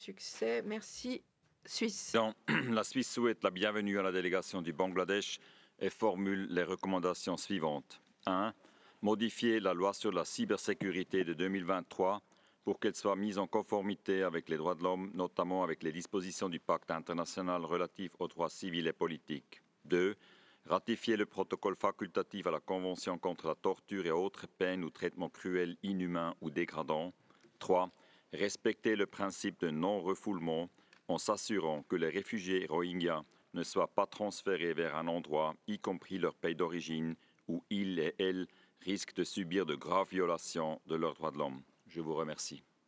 succès. Merci, Suisse. La Suisse souhaite la bienvenue à la délégation du Bangladesh et formule les recommandations suivantes. 1. Modifier la loi sur la cybersécurité de 2023 pour qu'elle soit mise en conformité avec les droits de l'homme, notamment avec les dispositions du pacte international relatif aux droits civils et politiques. 2. Ratifier le protocole facultatif à la Convention contre la torture et autres peines ou traitements cruels, inhumains ou dégradants. 3. Respecter le principe de non-refoulement en s'assurant que les réfugiés rohingyas ne soient pas transférés vers un endroit, y compris leur pays d'origine, où ils et elles risquent de subir de graves violations de leurs droits de l'homme. Je vous remercie.